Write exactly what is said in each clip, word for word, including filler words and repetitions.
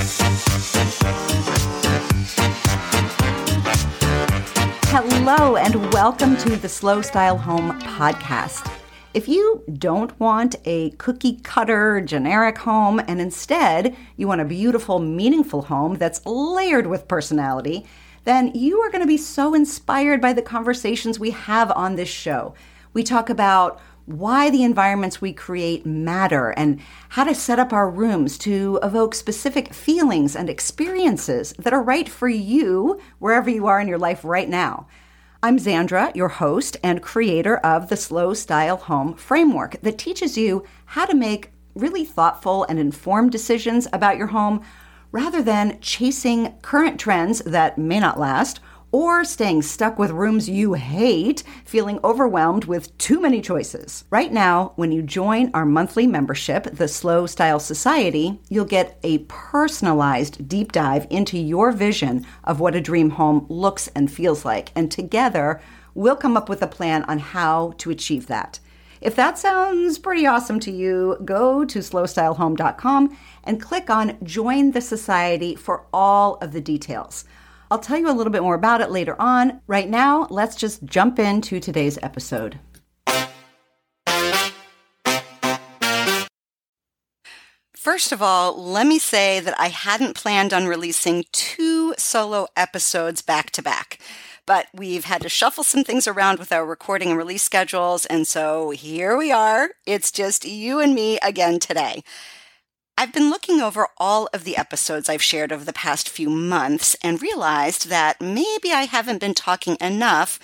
Hello, and welcome to the Slow Style Home podcast. If you don't want a cookie-cutter, generic home, and instead you want a beautiful, meaningful home that's layered with personality, then you are going to be so inspired by the conversations we have on this show. We talk about why the environments we create matter and how to set up our rooms to evoke specific feelings and experiences that are right for you wherever you are in your life right now. I'm Xandra, your host and creator of the Slow Style Home framework that teaches you how to make really thoughtful and informed decisions about your home rather than chasing current trends that may not last or staying stuck with rooms you hate, feeling overwhelmed with too many choices. Right now, when you join our monthly membership, the Slow Style Society, you'll get a personalized deep dive into your vision of what a dream home looks and feels like. And together, we'll come up with a plan on how to achieve that. If that sounds pretty awesome to you, go to slow style home dot com and click on Join the Society for all of the details. I'll tell you a little bit more about it later on. Right now, let's just jump into today's episode. First of all, let me say that I hadn't planned on releasing two solo episodes back to back, but we've had to shuffle some things around with our recording and release schedules, and so here we are. It's just you and me again today. I've been looking over all of the episodes I've shared over the past few months and realized that maybe I haven't been talking enough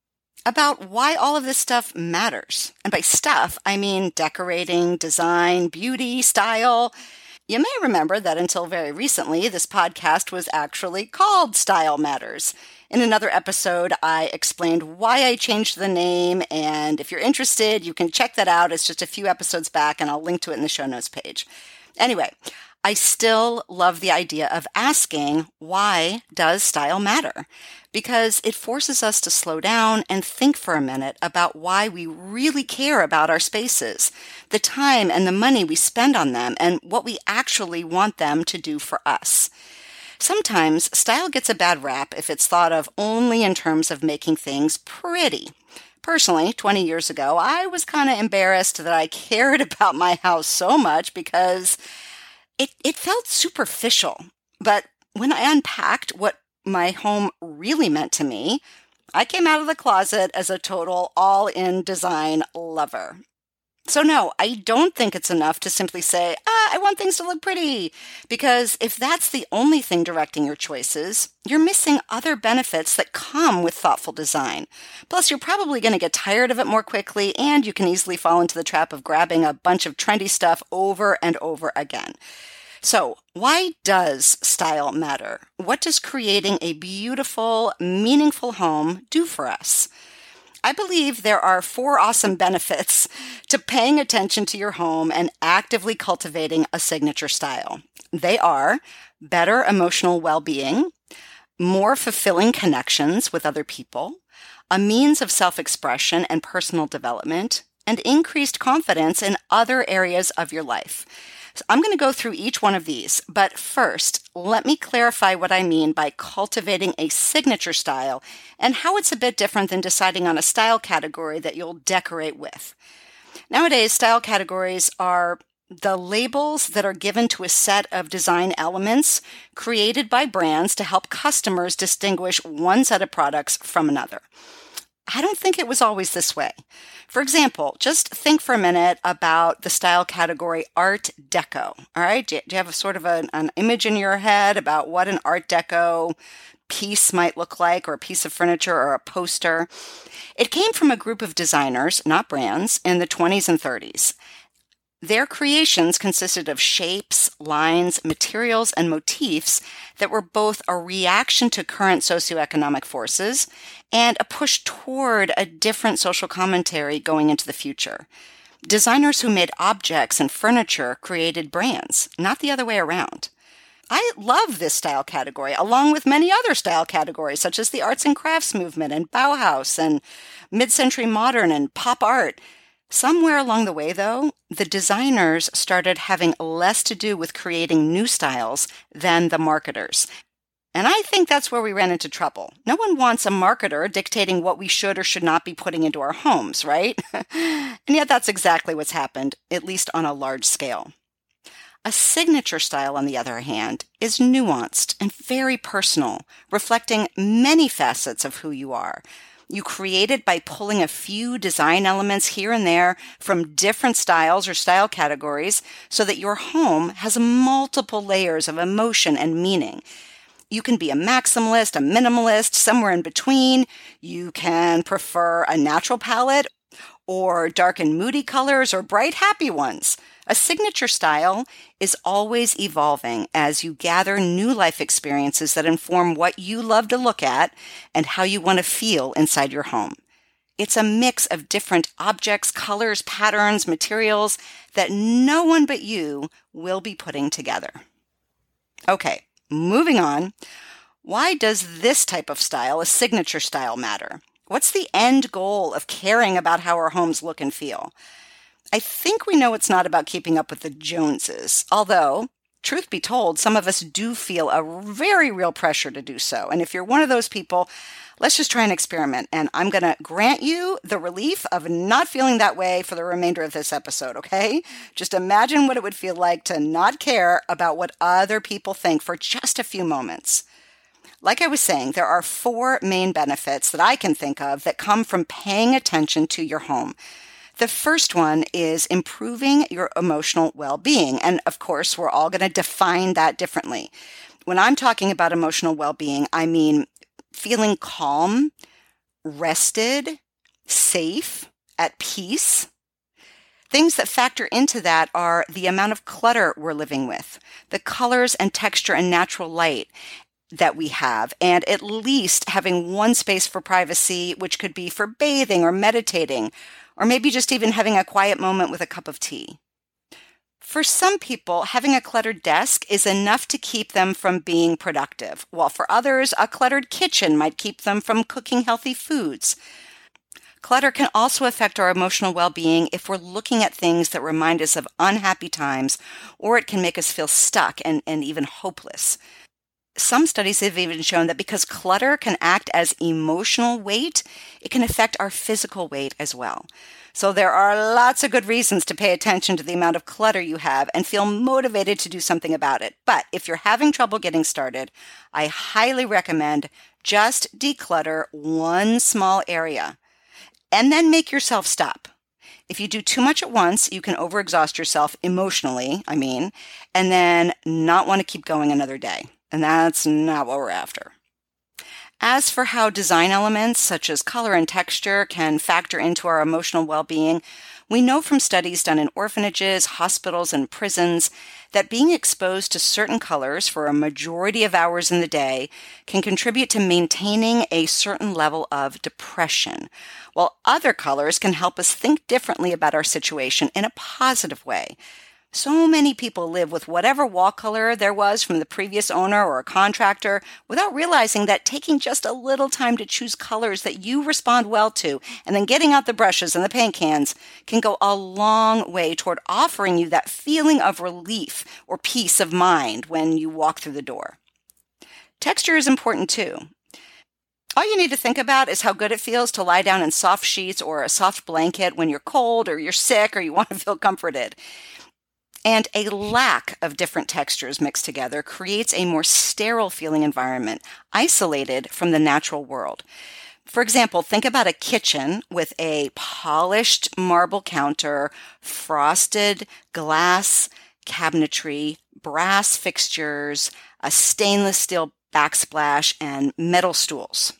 about why all of this stuff matters. And by stuff, I mean decorating, design, beauty, style. You may remember that until very recently, this podcast was actually called Style Matters. In another episode, I explained why I changed the name, and if you're interested, you can check that out. It's just a few episodes back, and I'll link to it in the show notes page. Anyway, I still love the idea of asking, why does style matter? Because it forces us to slow down and think for a minute about why we really care about our spaces, the time and the money we spend on them, and what we actually want them to do for us. Sometimes style gets a bad rap if it's thought of only in terms of making things pretty. Personally, twenty years ago, I was kind of embarrassed that I cared about my house so much because it, it felt superficial. But when I unpacked what my home really meant to me, I came out of the closet as a total all-in design lover. So no, I don't think it's enough to simply say, ah, I want things to look pretty. Because if that's the only thing directing your choices, you're missing other benefits that come with thoughtful design. Plus, you're probably going to get tired of it more quickly, and you can easily fall into the trap of grabbing a bunch of trendy stuff over and over again. So, why does style matter? What does creating a beautiful, meaningful home do for us? I believe there are four awesome benefits to paying attention to your home and actively cultivating a signature style. They are better emotional well-being, more fulfilling connections with other people, a means of self-expression and personal development, and increased confidence in other areas of your life. So I'm going to go through each one of these, but first, let me clarify what I mean by cultivating a signature style and how it's a bit different than deciding on a style category that you'll decorate with. Nowadays, style categories are the labels that are given to a set of design elements created by brands to help customers distinguish one set of products from another. I don't think it was always this way. For example, just think for a minute about the style category Art Deco. All right, do you have a sort of an, an image in your head about what an Art Deco piece might look like, or a piece of furniture or a poster? It came from a group of designers, not brands, in the twenties and thirties. Their creations consisted of shapes, lines, materials, and motifs that were both a reaction to current socioeconomic forces and a push toward a different social commentary going into the future. Designers who made objects and furniture created brands, not the other way around. I love this style category, along with many other style categories, such as the arts and crafts movement and Bauhaus and mid-century modern and pop art. Somewhere along the way, though, the designers started having less to do with creating new styles than the marketers. And I think that's where we ran into trouble. No one wants a marketer dictating what we should or should not be putting into our homes, right? And yet that's exactly what's happened, at least on a large scale. A signature style, on the other hand, is nuanced and very personal, reflecting many facets of who you are. You create it by pulling a few design elements here and there from different styles or style categories so that your home has multiple layers of emotion and meaning. You can be a maximalist, a minimalist, somewhere in between. You can prefer a natural palette or dark and moody colors or bright, happy ones. A signature style is always evolving as you gather new life experiences that inform what you love to look at and how you want to feel inside your home. It's a mix of different objects, colors, patterns, materials that no one but you will be putting together. Okay, moving on. Why does this type of style, a signature style, matter? What's the end goal of caring about how our homes look and feel? I think we know it's not about keeping up with the Joneses, although, truth be told, some of us do feel a very real pressure to do so. And if you're one of those people, let's just try an experiment. And I'm going to grant you the relief of not feeling that way for the remainder of this episode, okay? Just imagine what it would feel like to not care about what other people think for just a few moments. Like I was saying, there are four main benefits that I can think of that come from paying attention to your home. The first one is improving your emotional well-being. And of course, we're all going to define that differently. When I'm talking about emotional well-being, I mean feeling calm, rested, safe, at peace. Things that factor into that are the amount of clutter we're living with, the colors and texture and natural light that we have, and at least having one space for privacy, which could be for bathing or meditating, or maybe just even having a quiet moment with a cup of tea. For some people, having a cluttered desk is enough to keep them from being productive, while for others, a cluttered kitchen might keep them from cooking healthy foods. Clutter can also affect our emotional well-being if we're looking at things that remind us of unhappy times, or it can make us feel stuck and, and even hopeless. Some studies have even shown that because clutter can act as emotional weight, it can affect our physical weight as well. So there are lots of good reasons to pay attention to the amount of clutter you have and feel motivated to do something about it. But if you're having trouble getting started, I highly recommend just declutter one small area and then make yourself stop. If you do too much at once, you can overexhaust yourself emotionally, I mean, and then not want to keep going another day. And that's not what we're after. As for how design elements such as color and texture can factor into our emotional well-being, we know from studies done in orphanages, hospitals, and prisons that being exposed to certain colors for a majority of hours in the day can contribute to maintaining a certain level of depression, while other colors can help us think differently about our situation in a positive way. So many people live with whatever wall color there was from the previous owner or a contractor without realizing that taking just a little time to choose colors that you respond well to and then getting out the brushes and the paint cans can go a long way toward offering you that feeling of relief or peace of mind when you walk through the door. Texture is important too. All you need to think about is how good it feels to lie down in soft sheets or a soft blanket when you're cold or you're sick or you want to feel comforted. And a lack of different textures mixed together creates a more sterile feeling environment, isolated from the natural world. For example, think about a kitchen with a polished marble counter, frosted glass cabinetry, brass fixtures, a stainless steel backsplash, and metal stools.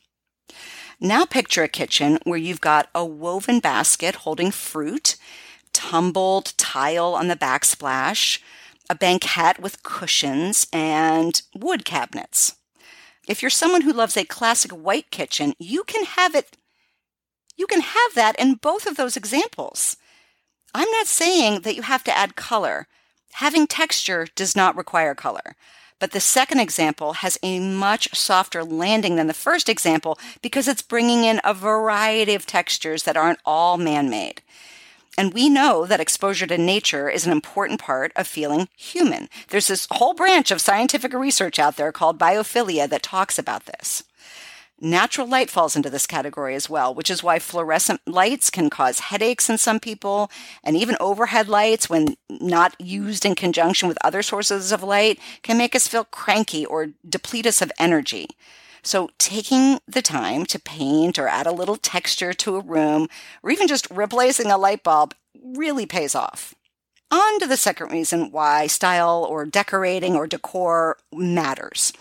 Now picture a kitchen where you've got a woven basket holding fruit, tumbled tile on the backsplash, a banquette with cushions, and wood cabinets. If you're someone who loves a classic white kitchen, you can have it. You can have that in both of those examples. I'm not saying that you have to add color. Having texture does not require color. But the second example has a much softer landing than the first example because it's bringing in a variety of textures that aren't all man-made. And we know that exposure to nature is an important part of feeling human. There's this whole branch of scientific research out there called biophilia that talks about this. Natural light falls into this category as well, which is why fluorescent lights can cause headaches in some people, and even overhead lights, when not used in conjunction with other sources of light, can make us feel cranky or deplete us of energy. So taking the time to paint or add a little texture to a room, or even just replacing a light bulb, really pays off. On to the second reason why style or decorating or decor matters.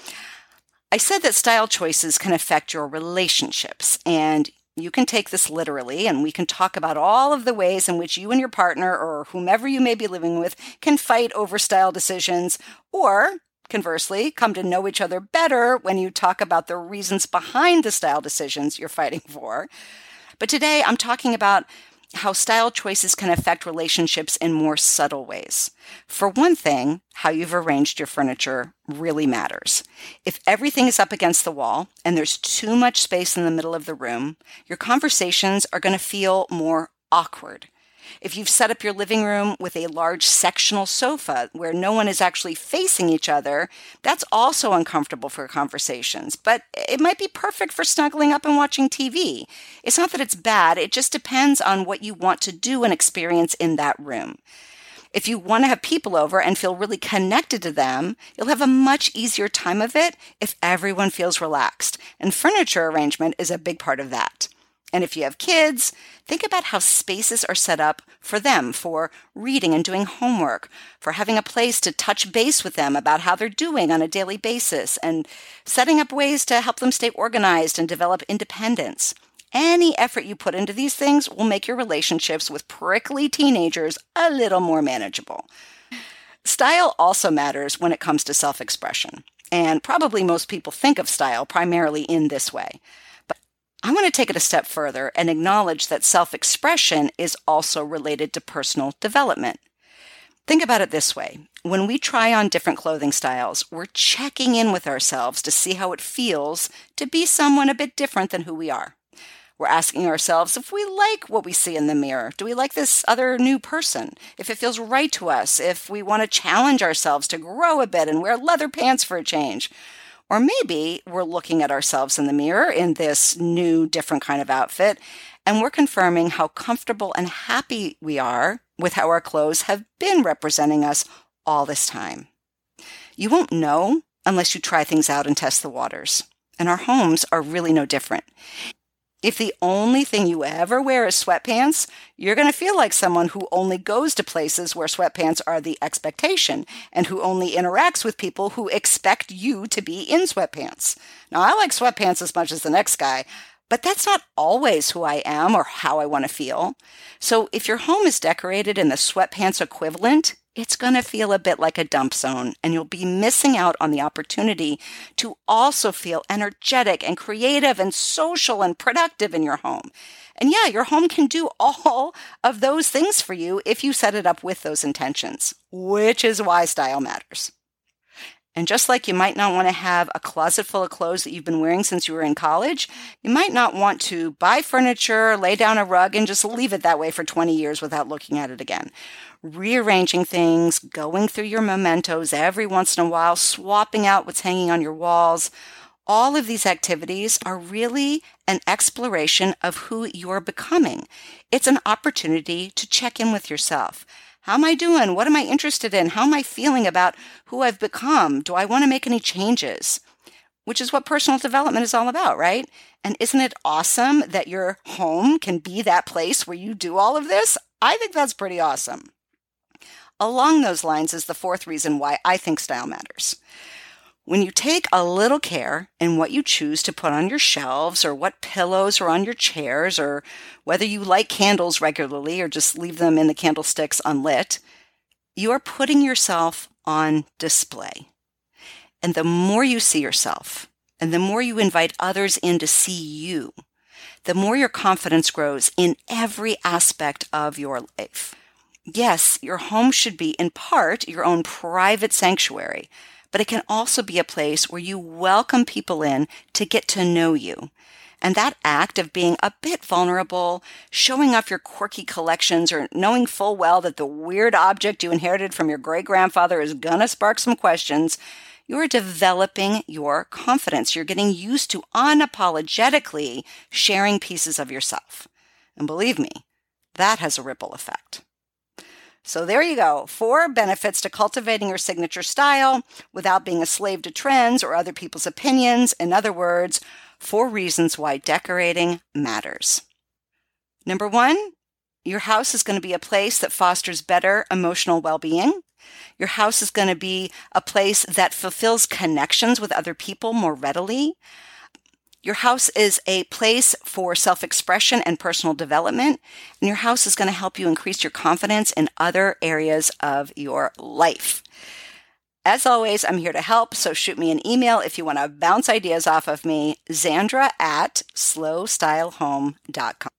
I said that style choices can affect your relationships, and you can take this literally, and we can talk about all of the ways in which you and your partner or whomever you may be living with can fight over style decisions, or conversely, come to know each other better when you talk about the reasons behind the style decisions you're fighting for. But today I'm talking about how style choices can affect relationships in more subtle ways. For one thing, how you've arranged your furniture really matters. If everything is up against the wall and there's too much space in the middle of the room, your conversations are going to feel more awkward. If you've set up your living room with a large sectional sofa where no one is actually facing each other, that's also uncomfortable for conversations, but it might be perfect for snuggling up and watching T V. It's not that it's bad, it just depends on what you want to do and experience in that room. If you want to have people over and feel really connected to them, you'll have a much easier time of it if everyone feels relaxed, and furniture arrangement is a big part of that. And if you have kids, think about how spaces are set up for them, for reading and doing homework, for having a place to touch base with them about how they're doing on a daily basis, and setting up ways to help them stay organized and develop independence. Any effort you put into these things will make your relationships with prickly teenagers a little more manageable. Style also matters when it comes to self-expression, and probably most people think of style primarily in this way. I want to take it a step further and acknowledge that self-expression is also related to personal development. Think about it this way. When we try on different clothing styles, we're checking in with ourselves to see how it feels to be someone a bit different than who we are. We're asking ourselves if we like what we see in the mirror. Do we like this other new person? If it feels right to us, if we want to challenge ourselves to grow a bit and wear leather pants for a change. Or maybe we're looking at ourselves in the mirror in this new, different kind of outfit, and we're confirming how comfortable and happy we are with how our clothes have been representing us all this time. You won't know unless you try things out and test the waters. And our homes are really no different. If the only thing you ever wear is sweatpants, you're going to feel like someone who only goes to places where sweatpants are the expectation and who only interacts with people who expect you to be in sweatpants. Now, I like sweatpants as much as the next guy, but that's not always who I am or how I want to feel. So if your home is decorated in the sweatpants equivalent, it's going to feel a bit like a dump zone, and you'll be missing out on the opportunity to also feel energetic and creative and social and productive in your home. And yeah, your home can do all of those things for you if you set it up with those intentions, which is why style matters. And just like you might not want to have a closet full of clothes that you've been wearing since you were in college, you might not want to buy furniture, lay down a rug, and just leave it that way for twenty years without looking at it again. Rearranging things, going through your mementos every once in a while, swapping out what's hanging on your walls, all of these activities are really an exploration of who you're becoming. It's an opportunity to check in with yourself. How am I doing? What am I interested in? How am I feeling about who I've become? Do I want to make any changes? Which is what personal development is all about, right? And isn't it awesome that your home can be that place where you do all of this? I think that's pretty awesome. Along those lines is the fourth reason why I think style matters. When you take a little care in what you choose to put on your shelves or what pillows are on your chairs or whether you light candles regularly or just leave them in the candlesticks unlit, you are putting yourself on display. And the more you see yourself and the more you invite others in to see you, the more your confidence grows in every aspect of your life. Yes, your home should be in part your own private sanctuary, but it can also be a place where you welcome people in to get to know you. And that act of being a bit vulnerable, showing off your quirky collections, or knowing full well that the weird object you inherited from your great-grandfather is gonna spark some questions, you're developing your confidence. You're getting used to unapologetically sharing pieces of yourself. And believe me, that has a ripple effect. So there you go. Four benefits to cultivating your signature style without being a slave to trends or other people's opinions. In other words, four reasons why decorating matters. Number one, your house is going to be a place that fosters better emotional well-being. Your house is going to be a place that fulfills connections with other people more readily. Your house is a place for self-expression and personal development, and your house is going to help you increase your confidence in other areas of your life. As always, I'm here to help, so shoot me an email if you want to bounce ideas off of me, Zandra at slow style home dot com.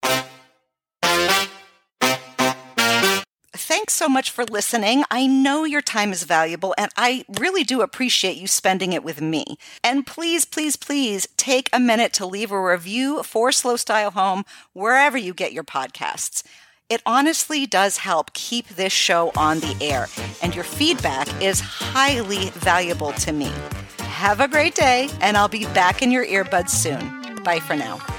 Thanks so much for listening. I know your time is valuable, and I really do appreciate you spending it with me. And please, please, please take a minute to leave a review for Slow Style Home wherever you get your podcasts. It honestly does help keep this show on the air, and your feedback is highly valuable to me. Have a great day, and I'll be back in your earbuds soon. Bye for now.